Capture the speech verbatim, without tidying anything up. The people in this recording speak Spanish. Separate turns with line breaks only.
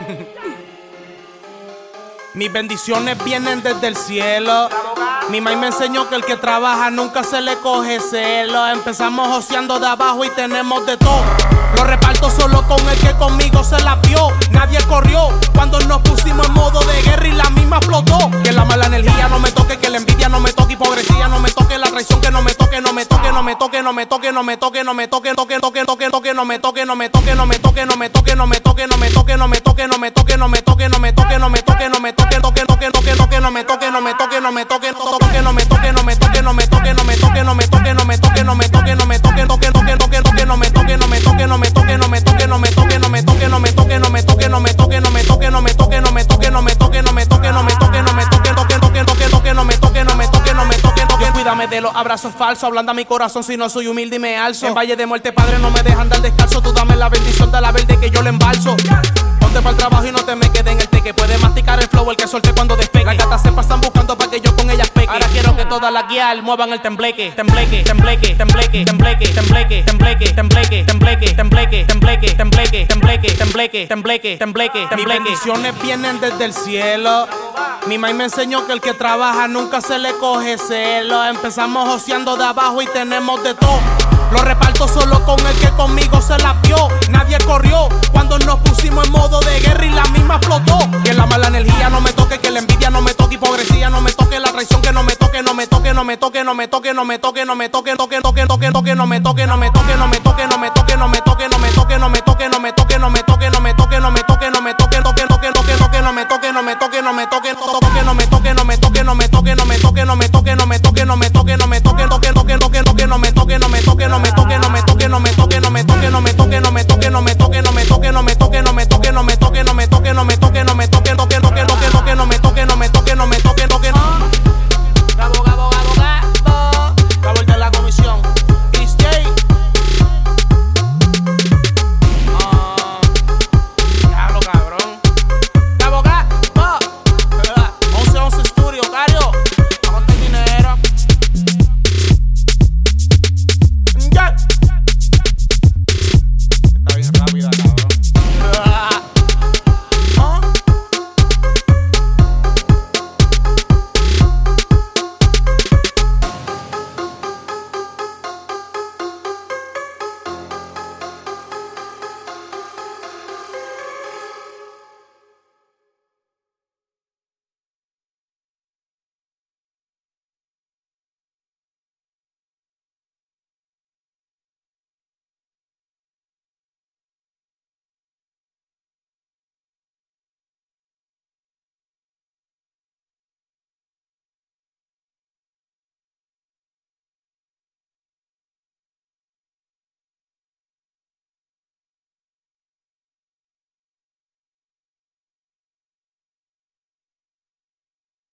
Mis bendiciones vienen desde el cielo. Mi maíz me enseñó que el que trabaja nunca se le coge celo. Empezamos joseando de abajo y tenemos de todo. Lo reparto solo con el que conmigo se la vio. Nadie corrió cuando nos pusimos en modo de guerra y la misma explotó. Que la mala energía no me toque, que la envidia no me toque, hipocresía no me toque, la traición que no me toque, no me toque, no me toque, no me toque, no me toque, no me toque, toque, toque, toque, toque, no me toque, no me toque, no me toque, no me toque, no me toque, no me toque, no me toque, no me toque, no me toque, no me toque, no me toque, no me toque, toque, toque, toque, toque, no me toque, no me toque, no me toque, toque, no me toque, no me toque, no me toque, no me toque, no me toque, no me toque, no me toque, no me toque, toque, toque, toque, toque, no me toque, no me toque, no me toque, no me toque, no me toque, no me toque, no me toque, no me toque, no me toque, no me toque, no me toque, no me toque, no me toque, no me toque, no me toque, no me toque, toque, toque, toque, toque, no me toque, no me toque, no me toque, toque. Cuídame de los abrazos falsos, ablanda mi corazón si no soy humilde y me alzo. En Valle de Muerte, Padre, no me dejan dar descalzo. Tú dame la bendición de la verde que yo le embalso. Ponte para el trabajo y no te me quede en el teque. Puede masticar el flow el que solté cuando despegue. Las gatas se pasan buscando para que yo con ellas pegue. Ahora quiero que todas las guial muevan el tembleque. Tembleque, tembleque, tembleque, tembleque, tembleque, tembleque, tembleque, tembleque, tembleque, tembleque, tembleque, tembleque, tembleque, tembleque, tembleque. Mis bendiciones vienen desde el cielo. Mi maíz me enseñó que el que trabaja nunca se le coge celo. Empezamos joseando de abajo y tenemos de todo. Lo reparto solo con el que conmigo se la vio. Nadie corrió cuando nos pusimos en modo de guerra y la misma explotó. Que la mala energía no me toque, que la envidia no me toque, hipocresía no me toque, la traición que no me toque, no me toque, no me toque, no me toque, no me toque, no me toque, toque, toque, toque, toque, no me toque, no me toque, no me toque, no me toque, no me toque, no me toque, no me toque, no me toque, no me toque, no me toque, no me toque, no me toque.